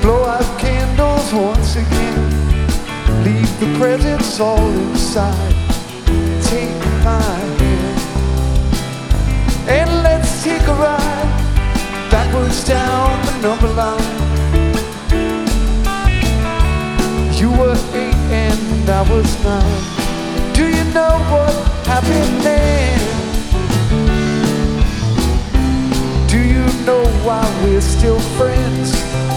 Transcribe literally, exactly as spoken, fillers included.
Blow out candles once again. Leave the presents all inside. Take my hand and let's take a ride backwards down the number line. You were eight and I was nine. Do you know what happened then? Do you know why we're still friends?